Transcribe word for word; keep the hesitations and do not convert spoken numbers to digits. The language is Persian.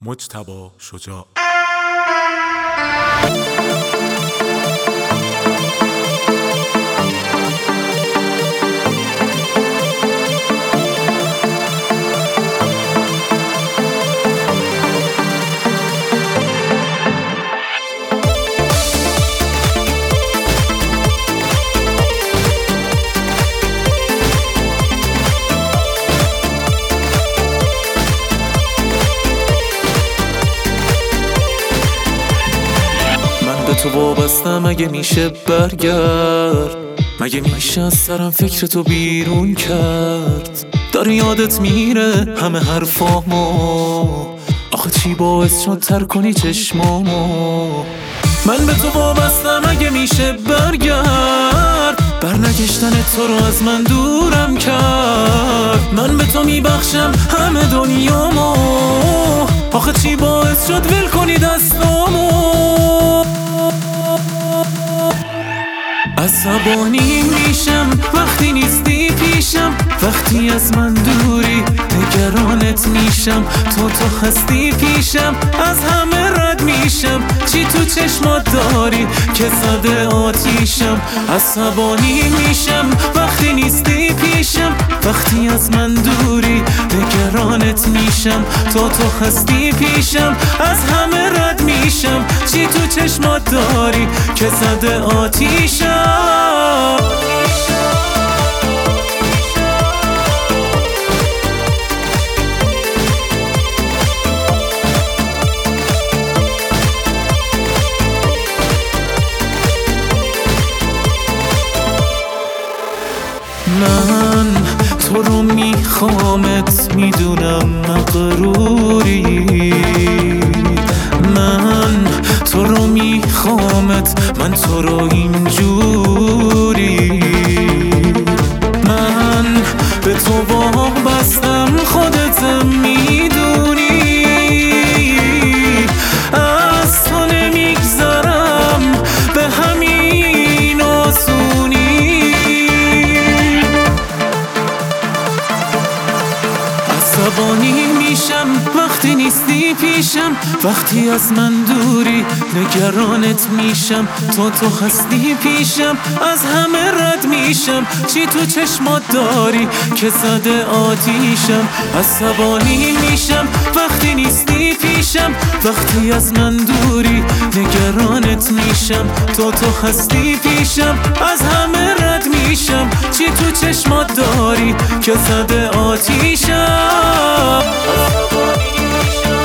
مجتبی شجاع. تو وابستم، مگه میشه برگرد؟ مگه میشه از سرم فکر تو بیرون کرد؟ داره یادت میره همه حرفامو، آخه چی باعث شد تر کنی چشمامو؟ من به تو وابستم، مگه میشه برگرد؟ برنگشتن تو رو از من دورم کرد. من به تو میبخشم همه دنیامو، آخه چی باعث شد ول کنی دستامو؟ عصبانی میشم وقتی نیستی پیشم، وقتی از من دوری نگرانت میشم. تو تو هستی پیشم، از همه رد میشم. چی تو چشمات داری که زده آتیشم؟ عصبانی میشم وقتی نیستی پیشم، وقتی از من دوری نگرانت میشم. تو تو هستی پیشم، از همه رد میشم. چی تو چشمات داری که زده آتیشم؟ من تو رو میخوامت، میدونم مغروری. من تو رو میخوامت، من تو رو اینجوری. من به تو وابستم، خودت میدونی. از تو نمیگذرم به همین آسونی. عصبانی میشم وقتی نیستی پیشم، وقتی از من دوری نگرانت میشم. تو تو هستی پیشم، از همه رد میشم. چی تو چشمات داری که زده آتیشم؟ عصبانی میشم وقتی نیستی پیشم، وقتی از من دوری نگرانت میشم. تو تو هستی پیشم، از همه رد میشم. چی تو چشمات داری که زده آتیشم؟ عصبانی میشم